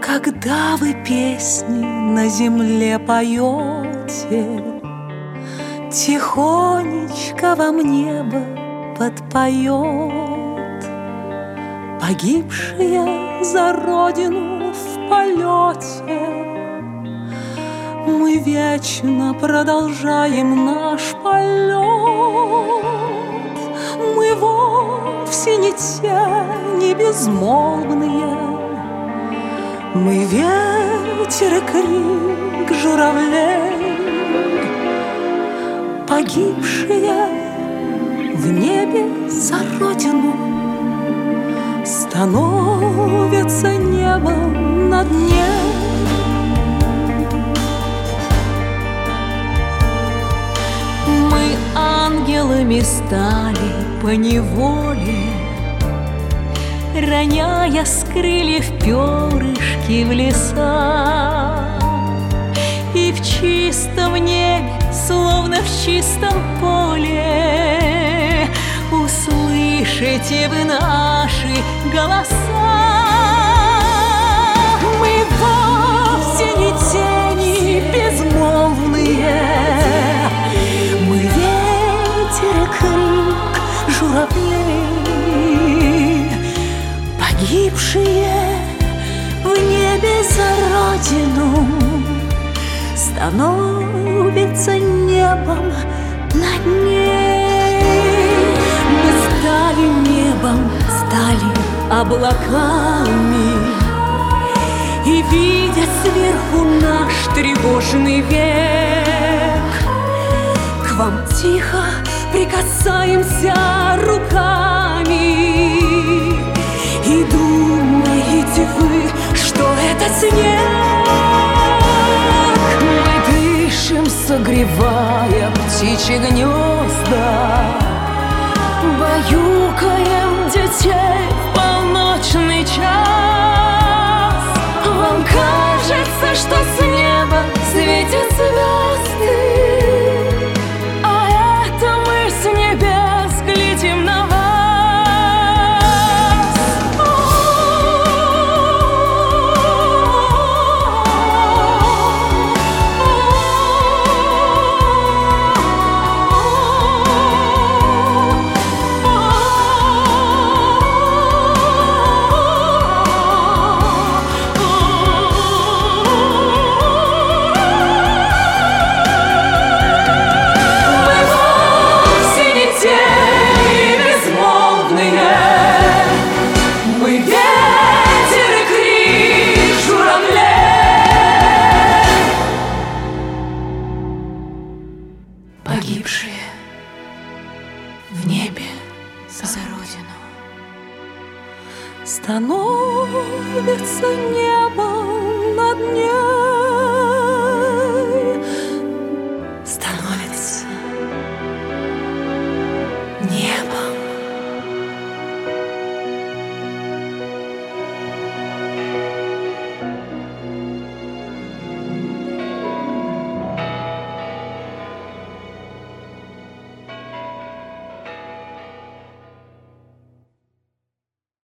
Когда вы песни на земле поете, тихонечко вам небо подпоет. Погибшие за родину в полете, мы вечно продолжаем наш полет. Мы вовсе не тени безмолвные, мы ветер и крик журавлей. Погибшие в небе за родину становятся небом на дне. Мы ангелами стали поневоле, роняя с крыльев перышки в леса. И в чистом небе, словно в чистом поле, услышите вы наши голоса. Мы вовсе не тени безмолвные, мы ветер и крик журавлей. Погибшие в небе за родину становится небом над ней. Мы стали небом, стали облаками, и видя сверху наш тревожный век, к вам тихо прикасаемся руками. И думаете вы, что это снег? Мы дышим, согревая птичьи гнезда, баюкаем детей в полночный час. Вам кажется, что с неба светят звезды, а это мы с небес глядим на вас. Погибшие в небе за родину становятся небом на дне.